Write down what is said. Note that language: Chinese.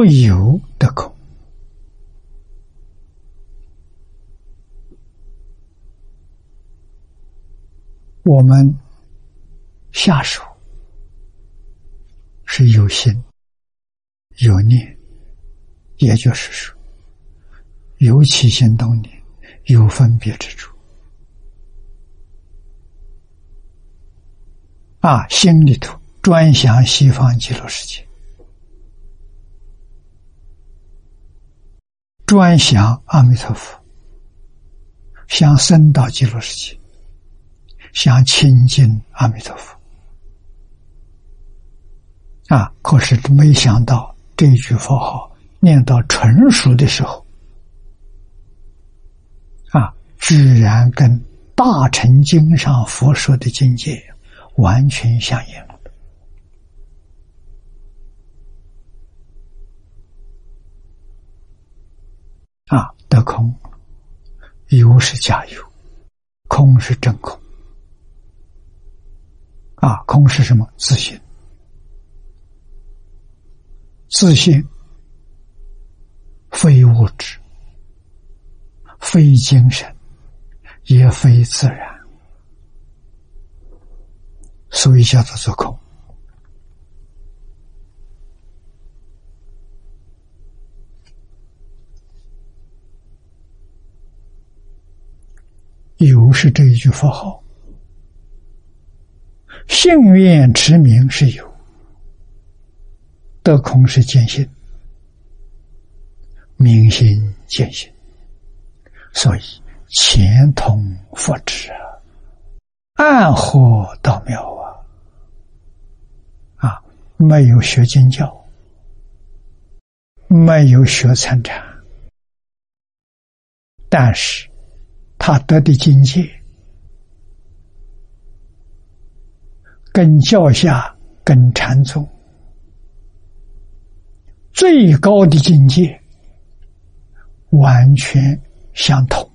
若有得空，我们下手是有心有念，也就是说有起心动念，有分别之处心里头专想西方极乐世界，专想阿弥陀佛，想升到极乐世界，想亲近阿弥陀佛可是没想到这句佛号念到纯熟的时候居然跟大乘经上佛说的境界完全相应得空，有是假有，空是真空空是什么？自信。自信非物质，非精神，也非自然，所以叫做空。有是这一句佛号，信愿持名是有，得空是见性，明心见性，所以前通佛智暗合道妙没有学经教，没有学参禅，但是他得的境界跟教下跟禅宗最高的境界完全相同